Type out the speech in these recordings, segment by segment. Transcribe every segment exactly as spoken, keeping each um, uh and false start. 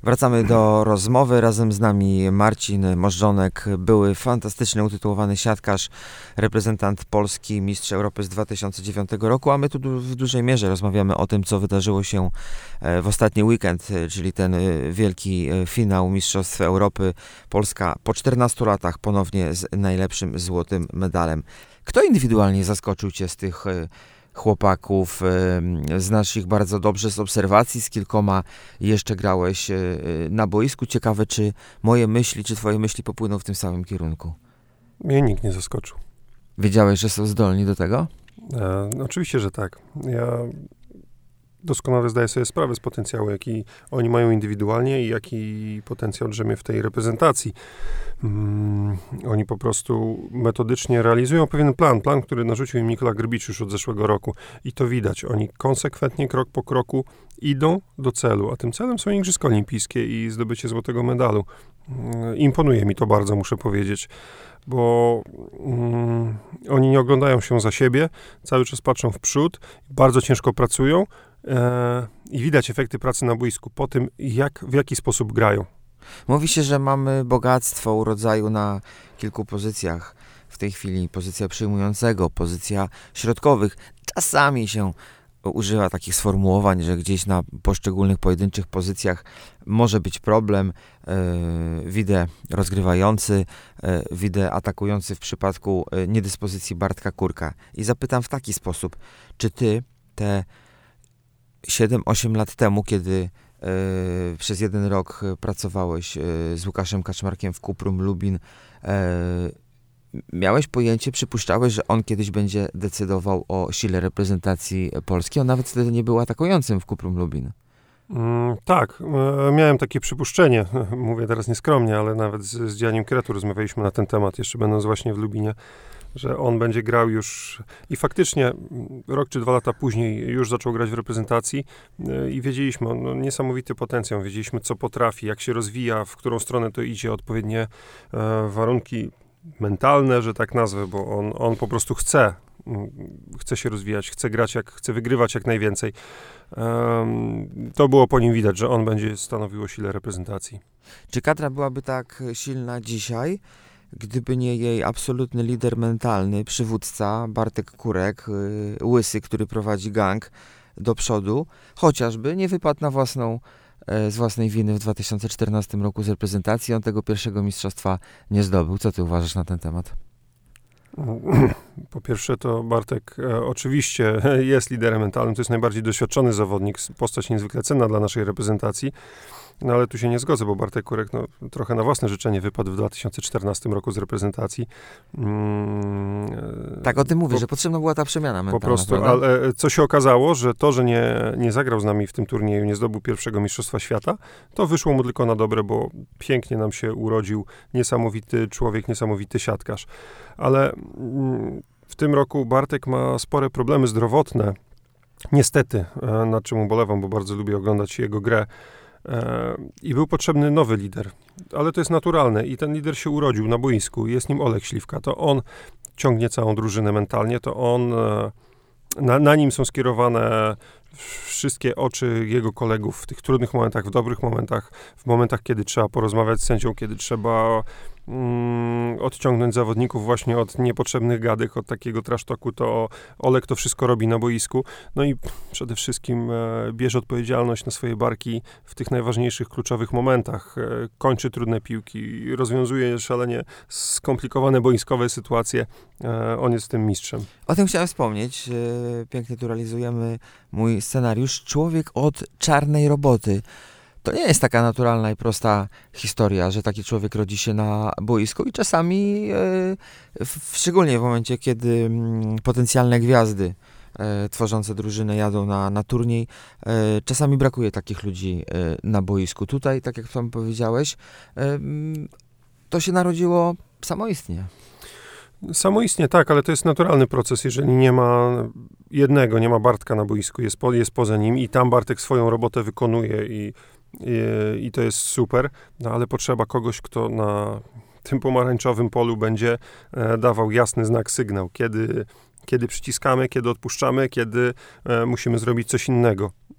Wracamy do rozmowy. Razem z nami Marcin Możdżonek, były fantastycznie utytułowany siatkarz, reprezentant Polski, mistrz Europy z dwa tysiące dziewiątego roku, a my tu w dużej mierze rozmawiamy o tym, co wydarzyło się w ostatni weekend, czyli ten wielki finał Mistrzostw Europy. Polska po czternastu latach ponownie z najlepszym złotym medalem. Kto indywidualnie zaskoczył Cię z tych chłopaków? Znasz ich bardzo dobrze z obserwacji, z kilkoma jeszcze grałeś na boisku. Ciekawe, czy moje myśli, czy twoje myśli popłyną w tym samym kierunku. Mnie nikt nie zaskoczył. Wiedziałeś, że są zdolni do tego? E, no oczywiście, że tak. Ja doskonale zdaję sobie sprawę z potencjału, jaki oni mają indywidualnie i jaki potencjał drzemie w tej reprezentacji. Mm, oni po prostu metodycznie realizują pewien plan, plan, który narzucił im Nikola Grbicz już od zeszłego roku. I to widać. Oni konsekwentnie, krok po kroku idą do celu, a tym celem są Igrzyska Olimpijskie i zdobycie złotego medalu. Mm, imponuje mi to bardzo, muszę powiedzieć, bo mm, oni nie oglądają się za siebie, cały czas patrzą w przód, bardzo ciężko pracują e, i widać efekty pracy na boisku po tym, jak, w jaki sposób grają. Mówi się, że mamy bogactwo urodzaju na kilku pozycjach. W tej chwili pozycja przyjmującego, pozycja środkowych. Czasami się używa takich sformułowań, że gdzieś na poszczególnych pojedynczych pozycjach może być problem. Yy, widzę rozgrywający, yy, widzę atakujący w przypadku yy, niedyspozycji Bartka Kurka. I zapytam w taki sposób, czy ty te siedem osiem lat temu, kiedy Yy, przez jeden rok pracowałeś yy, z Łukaszem Kaczmarkiem w Cuprum Lubin, yy, miałeś pojęcie, przypuszczałeś, że on kiedyś będzie decydował o sile reprezentacji Polski? On nawet wtedy nie był atakującym w Cuprum Lubin. Mm, tak, e, miałem takie przypuszczenie, mówię teraz nieskromnie, ale nawet z, z Dzianiem Kretu rozmawialiśmy na ten temat, jeszcze będąc właśnie w Lubinie, że on będzie grał już i faktycznie rok czy dwa lata później już zaczął grać w reprezentacji i wiedzieliśmy, no, niesamowity potencjał, wiedzieliśmy, co potrafi, jak się rozwija, w którą stronę to idzie, odpowiednie e, warunki mentalne, że tak nazwę, bo on, on po prostu chce, chce się rozwijać, chce grać, jak chce wygrywać jak najwięcej. Um, to było po nim widać, że on będzie stanowił o sile reprezentacji. Czy kadra byłaby tak silna dzisiaj, gdyby nie jej absolutny lider mentalny, przywódca Bartek Kurek, yy, łysy, który prowadzi gang do przodu, chociażby nie wypadł na własną, yy, z własnej winy w dwa tysiące czternastym roku z reprezentacji, on tego pierwszego mistrzostwa nie zdobył. Co ty uważasz na ten temat? Po pierwsze to Bartek e, oczywiście jest liderem mentalnym, to jest najbardziej doświadczony zawodnik, postać niezwykle cenna dla naszej reprezentacji, no ale tu się nie zgodzę, bo Bartek Kurek no, trochę na własne życzenie wypadł w dwa tysiące czternastym roku z reprezentacji. Mm, tak o tym mówię, po, że potrzebna była ta przemiana mentalna. Po prostu, prawda? ale co się okazało, że to, że nie, nie zagrał z nami w tym turnieju, nie zdobył pierwszego Mistrzostwa Świata, to wyszło mu tylko na dobre, bo pięknie nam się urodził niesamowity człowiek, niesamowity siatkarz. Ale mm, w tym roku Bartek ma spore problemy zdrowotne. Niestety, nad czym ubolewam, bo bardzo lubię oglądać jego grę. I był potrzebny nowy lider, ale to jest naturalne i ten lider się urodził na boisku, jest nim Olek Śliwka, to on ciągnie całą drużynę mentalnie, to on, na, na nim są skierowane wszystkie oczy jego kolegów w tych trudnych momentach, w dobrych momentach, w momentach, kiedy trzeba porozmawiać z sędzią, kiedy trzeba mm, odciągnąć zawodników właśnie od niepotrzebnych gadek, od takiego trash talku, to Olek to wszystko robi na boisku. No i przede wszystkim e, bierze odpowiedzialność na swoje barki w tych najważniejszych, kluczowych momentach. E, kończy trudne piłki, rozwiązuje szalenie skomplikowane boiskowe sytuacje. E, on jest tym mistrzem. O tym chciałem wspomnieć. E, pięknie tu realizujemy mój scenariusz. Człowiek od czarnej roboty. To nie jest taka naturalna i prosta historia, że taki człowiek rodzi się na boisku i czasami, e, w, szczególnie w momencie, kiedy m, potencjalne gwiazdy e, tworzące drużynę jadą na, na turniej, e, czasami brakuje takich ludzi e, na boisku. Tutaj, tak jak sam powiedziałeś, e, to się narodziło samoistnie. Samoistnie, tak, ale to jest naturalny proces, jeżeli nie ma jednego, nie ma Bartka na boisku, jest, po, jest poza nim i tam Bartek swoją robotę wykonuje i, i, i to jest super, no ale potrzeba kogoś, kto na tym pomarańczowym polu będzie e, dawał jasny znak, sygnał, kiedy, kiedy przyciskamy, kiedy odpuszczamy, kiedy e, musimy zrobić coś innego.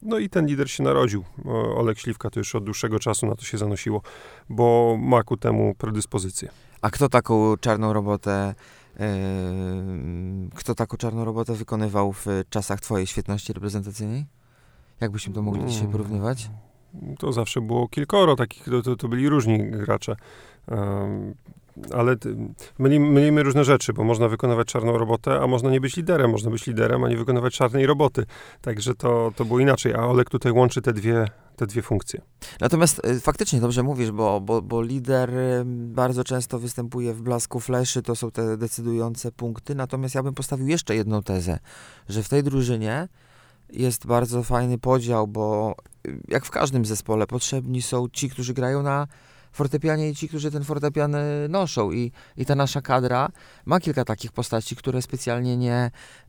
No i ten lider się narodził. Oleg Śliwka to już od dłuższego czasu na to się zanosiło, bo ma ku temu predyspozycję. A kto taką czarną robotę yy, kto taką czarną robotę wykonywał w czasach twojej świetności reprezentacyjnej? Jakbyśmy to mogli dzisiaj porównywać? To zawsze było kilkoro takich, to, to, to byli różni gracze. Um, ale mylimy, mylimy różne rzeczy, bo można wykonywać czarną robotę, a można nie być liderem. Można być liderem, a nie wykonywać czarnej roboty. Także to, to było inaczej. A Oleg tutaj łączy te dwie, te dwie funkcje. Natomiast y, faktycznie dobrze mówisz, bo, bo, bo lider y, bardzo często występuje w blasku fleszy, to są te decydujące punkty. Natomiast ja bym postawił jeszcze jedną tezę, że w tej drużynie jest bardzo fajny podział, bo y, jak w każdym zespole potrzebni są ci, którzy grają na fortepianie i ci, którzy ten fortepian noszą. I, i ta nasza kadra ma kilka takich postaci, które specjalnie nie,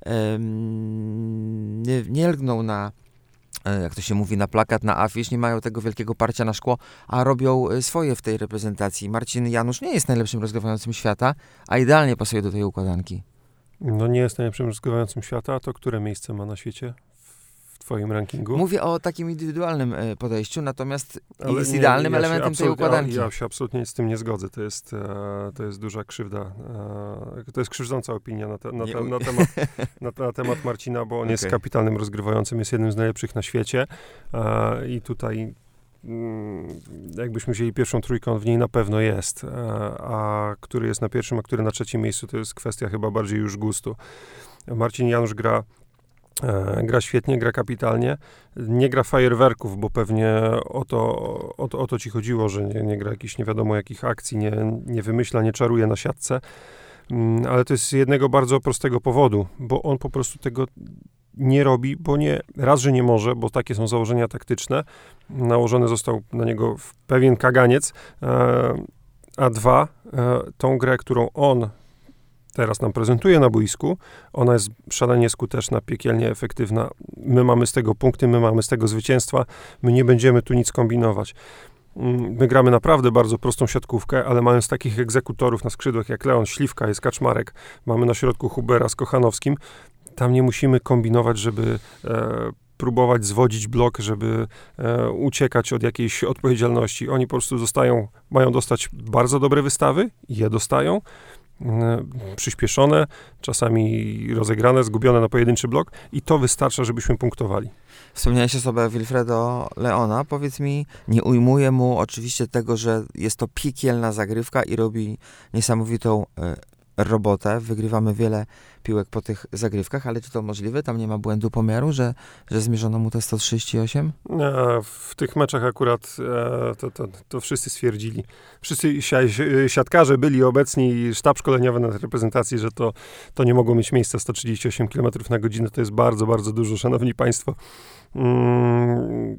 ym, nie, nie lgną na, jak to się mówi, na plakat, na afisz, nie mają tego wielkiego parcia na szkło, a robią swoje w tej reprezentacji. Marcin Janusz nie jest najlepszym rozgrywającym świata, a idealnie pasuje do tej układanki. No nie jest najlepszym rozgrywającym świata, to które miejsce ma na świecie? W twoim rankingu? Mówię o takim indywidualnym podejściu, natomiast Ale jest nie, idealnym ja elementem tej układanki. Ja, ja się absolutnie z tym nie zgodzę. To jest, e, to jest duża krzywda. E, to jest krzywdząca opinia na, te, na, te, na, temat, na, na temat Marcina, bo on okay. jest kapitalnym rozgrywającym, jest jednym z najlepszych na świecie. E, I tutaj mm, jakbyśmy wzięli pierwszą trójkę, on w niej na pewno jest. E, a który jest na pierwszym, a który na trzecim miejscu, to jest kwestia chyba bardziej już gustu. Marcin Janusz gra E, gra świetnie, gra kapitalnie, nie gra fajerwerków, bo pewnie o to, o to, o to ci chodziło, że nie, nie gra jakichś nie wiadomo jakich akcji, nie, nie wymyśla, nie czaruje na siatce, mm, ale to jest z jednego bardzo prostego powodu, bo on po prostu tego nie robi, bo nie, raz, że nie może, bo takie są założenia taktyczne, nałożony został na niego pewien kaganiec, e, a dwa, e, tą grę, którą on teraz nam prezentuje na boisku, ona jest szalenie skuteczna, piekielnie efektywna. My mamy z tego punkty, my mamy z tego zwycięstwa, my nie będziemy tu nic kombinować. My gramy naprawdę bardzo prostą siatkówkę, ale mając takich egzekutorów na skrzydłach jak Leon Śliwka, jest Kaczmarek, mamy na środku Hubera z Kochanowskim, tam nie musimy kombinować, żeby e, próbować zwodzić blok, żeby e, uciekać od jakiejś odpowiedzialności. Oni po prostu zostają, mają dostać bardzo dobre wystawy i je dostają, przyspieszone, czasami rozegrane, zgubione na pojedynczy blok i to wystarcza, żebyśmy punktowali. Wspomniałeś osobę Wilfredo Leona. Powiedz mi, nie ujmuję mu oczywiście tego, że jest to piekielna zagrywka i robi niesamowitą y, robotę. Wygrywamy wiele piłek po tych zagrywkach, ale czy to możliwe? Tam nie ma błędu pomiaru, że, że zmierzono mu te sto trzydzieści osiem? E, w tych meczach akurat e, to, to, to wszyscy stwierdzili. Wszyscy siatkarze byli obecni, sztab szkoleniowy na reprezentacji, że to, to nie mogło mieć miejsca. sto trzydzieści osiem kilometrów na godzinę to jest bardzo, bardzo dużo, szanowni państwo. Mm,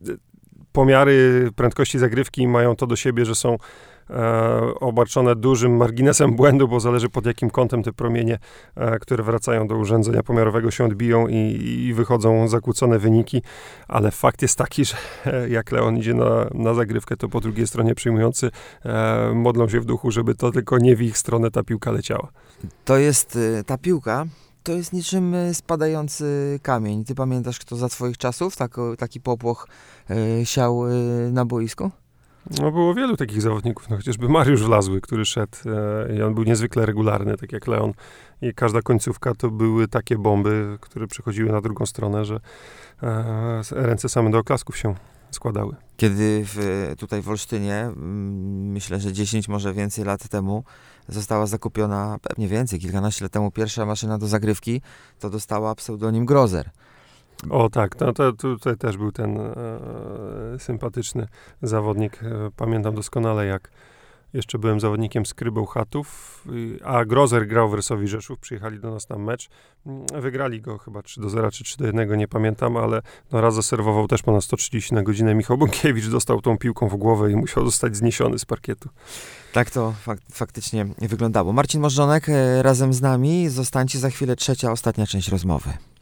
pomiary prędkości zagrywki mają to do siebie, że są E, obarczone dużym marginesem błędu, bo zależy pod jakim kątem te promienie, e, które wracają do urządzenia pomiarowego, się odbiją i, i wychodzą zakłócone wyniki, ale fakt jest taki, że e, jak Leon idzie na, na zagrywkę, to po drugiej stronie przyjmujący e, modlą się w duchu, żeby to tylko nie w ich stronę ta piłka leciała. To jest y, ta piłka, to jest niczym spadający kamień. Ty pamiętasz, kto za twoich czasów tako, taki popłoch y, siał y, na boisku? No było wielu takich zawodników, no chociażby Mariusz Wlazły, który szedł e, i on był niezwykle regularny, tak jak Leon i każda końcówka to były takie bomby, które przechodziły na drugą stronę, że e, ręce same do oklasków się składały. Kiedy w, tutaj w Olsztynie, mm, myślę, że dziesięć, może więcej lat temu została zakupiona, pewnie więcej, kilkanaście lat temu pierwsza maszyna do zagrywki, to dostała pseudonim Grozer. O tak, no to tutaj też był ten e, sympatyczny zawodnik. E, pamiętam doskonale, jak jeszcze byłem zawodnikiem z Krybełchatów, a Grozer grał w Rysowi Rzeszów, przyjechali do nas na mecz. Wygrali go chyba trzy do zera czy trzy do jednego, nie pamiętam, ale no raz zaserwował też ponad sto trzydzieści na godzinę. Michał Bąkiewicz dostał tą piłką w głowę i musiał zostać zniesiony z parkietu. Tak to fak- faktycznie wyglądało. Marcin Możdżonek razem z nami. Zostańcie za chwilę, trzecia, ostatnia część rozmowy.